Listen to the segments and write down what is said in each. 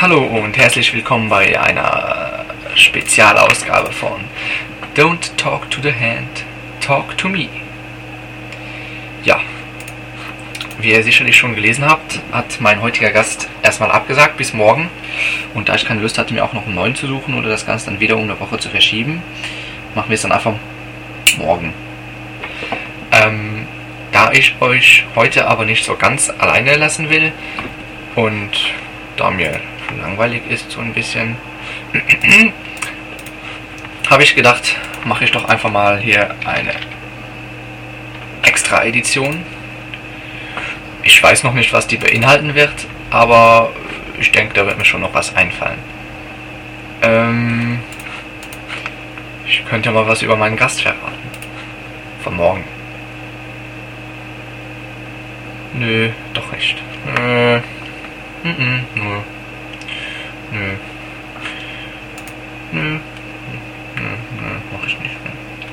Hallo und herzlich willkommen bei einer Spezialausgabe von Don't Talk to the Hand, Talk to Me. Ja, wie ihr sicherlich schon gelesen habt, hat mein heutiger Gast erstmal abgesagt bis morgen. Und da ich keine Lust hatte, mir auch noch einen neuen zu suchen oder das Ganze dann wieder um eine Woche zu verschieben, machen wir es dann einfach morgen. Da ich euch heute aber nicht so ganz alleine lassen will und da mir langweilig ist so ein bisschen, habe ich gedacht, mache ich doch einfach mal hier eine extra Edition. Ich weiß noch nicht, was die beinhalten wird, aber ich denke, da wird mir schon noch was einfallen. Ich könnte mal was über meinen Gast verraten. Von morgen. Nö, doch nicht. Nö, mach ich nicht.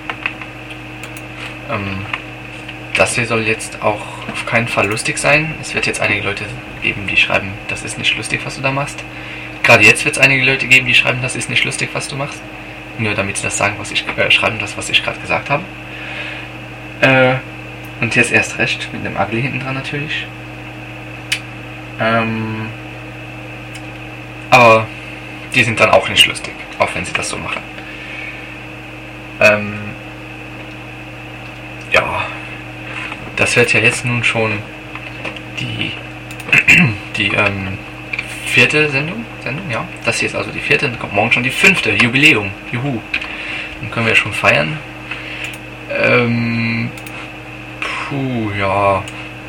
Das hier soll jetzt auch auf keinen Fall lustig sein. Es wird jetzt einige Leute geben, die schreiben, das ist nicht lustig, was du da machst. Gerade jetzt wird es einige Leute geben, die schreiben, das ist nicht lustig, was du machst. Nur damit sie das sagen, was ich schreiben, das, was ich gerade gesagt habe. Und jetzt erst recht, mit dem Ugly hinten dran natürlich. Aber die sind dann auch nicht lustig, auch wenn sie das so machen. Ja, das wird ja jetzt nun schon die vierte Sendung, ja. Das hier ist also die vierte, dann kommt morgen schon die fünfte, Jubiläum, juhu. Dann können wir schon feiern. Ja.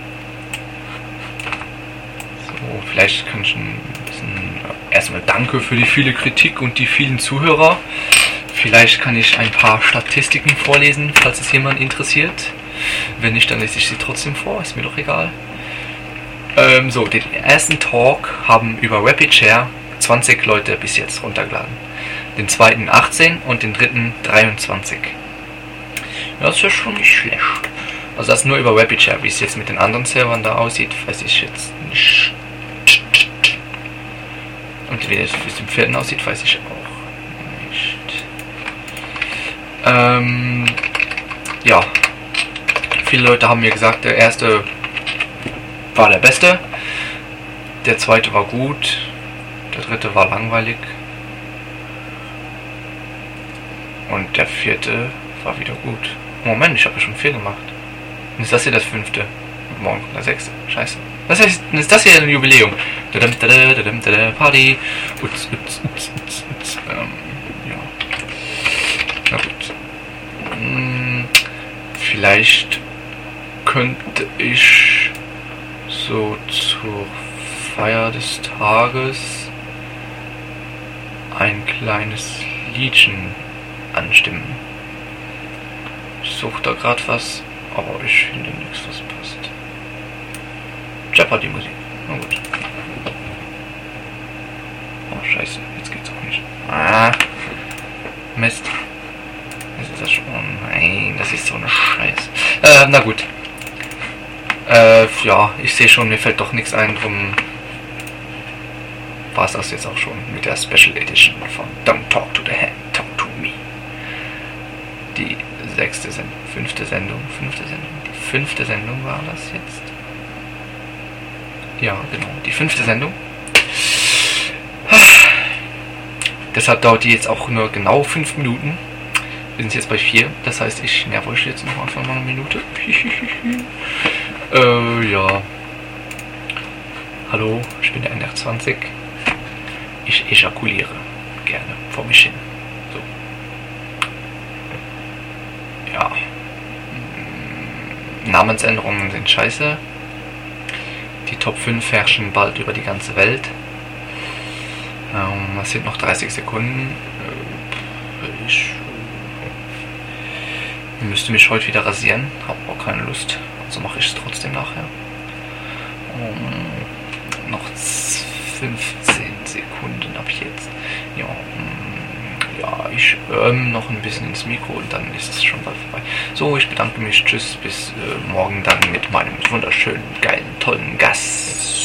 So, vielleicht kann ich ein bisschen erstmal danke für die viele Kritik und die vielen Zuhörer. Vielleicht kann ich ein paar Statistiken vorlesen, falls es jemand interessiert. Wenn nicht, dann lese ich sie trotzdem vor, ist mir doch egal. So, den ersten Talk haben über RapidShare 20 Leute bis jetzt runtergeladen. Den zweiten 18 und den dritten 23. Ja, das ist ja schon nicht schlecht. Also das nur über RapidShare. Wie es jetzt mit den anderen Servern da aussieht, weiß ich jetzt nicht. Und wie es mit dem vierten aussieht, weiß ich auch nicht. Ja. Viele Leute haben mir gesagt, der erste war der beste. Der zweite war gut. Der dritte war langweilig. Und der vierte war wieder gut. Moment, ich habe ja schon 4 gemacht. Und ist das hier das 5. Und morgen kommt der 6. Scheiße. Das heißt, ist das hier ein Jubiläum? Party. Ja. Na gut. Vielleicht könnte ich so zur Feier des Tages ein kleines Liedchen anstimmen. Ich suche da gerade was, aber ich finde nichts, was passt. Jeopardy Musik. Na gut. Oh scheiße, jetzt geht's auch nicht. Ah. Mist. Jetzt ist das schon. Oh nein, das ist so eine Scheiße. Na gut. Ja, ich sehe schon, mir fällt doch nichts ein, drum war es das jetzt auch schon mit der Special Edition von Don't Talk to the Hand, Talk to Me. Die 6. Sendung, 5. Sendung, die 5. Sendung war das jetzt. Ja, genau, die 5. Sendung. Deshalb dauert die jetzt auch nur genau 5 Minuten. Wir sind jetzt bei 4, das heißt, ich nerv euch jetzt noch einfach mal eine Minute. Ja. Hallo, ich bin der NR20. Ich ejakuliere gerne vor mich hin. So. Ja. Namensänderungen sind scheiße. Die Top 5 herrschen bald über die ganze Welt. Es sind noch 30 Sekunden. Ich müsste mich heute wieder rasieren. Hab auch keine Lust. Also mache ich es trotzdem nachher. Noch 15 Sekunden ab jetzt. Ja, ich noch ein bisschen ins Mikro und dann ist es schon bald vorbei. So, ich bedanke mich. Tschüss, bis morgen dann mit meinem wunderschönen, geilen, tollen Gast.